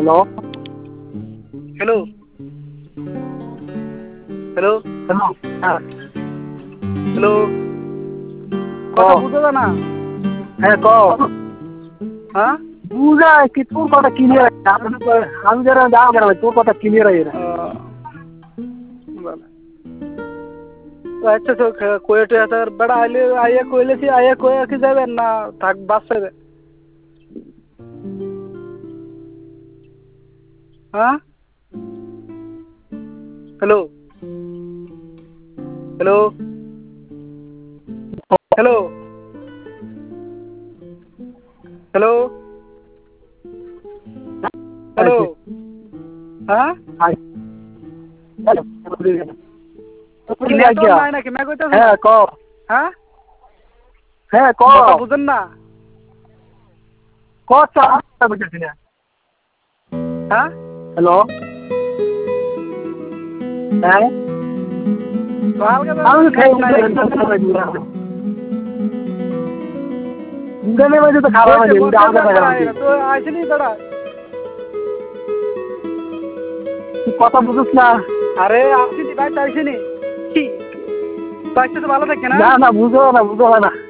Hello hello hello hello হ্যাঁ hello কথা বুঝো না? হ্যাঁ ক হ্যাঁ বুঝা কি তোর কথা ক্লিয়ার আমি যারা যাও কেন তোর কথা ক্লিয়ার হয়ে না আচ্ছা তো কোয়েটে আসার বেড়া আইলে আইয়া কইলেছি আইয়া কয়ে কি যাবেন না থাক বাস যাবে হ্যাঁ hello hello hello hello hello হ্যাঁ নাই নাকি মে কইতেছ হ্যাঁ ক হ্যাঁ হ্যাঁ ক কথা বুঝেন না ক বুঝতেছি না হ্যাঁ হ্যালো হ্যাঁ আমি খাই ইন্টারনেট মধ্যে তো খাবার আছে তো আসেনি দাঁড়া তুই কথা বুঝিস না আরে আসিনি ভাই আসিনি কি তো ভালো থাকে না না বুঝো না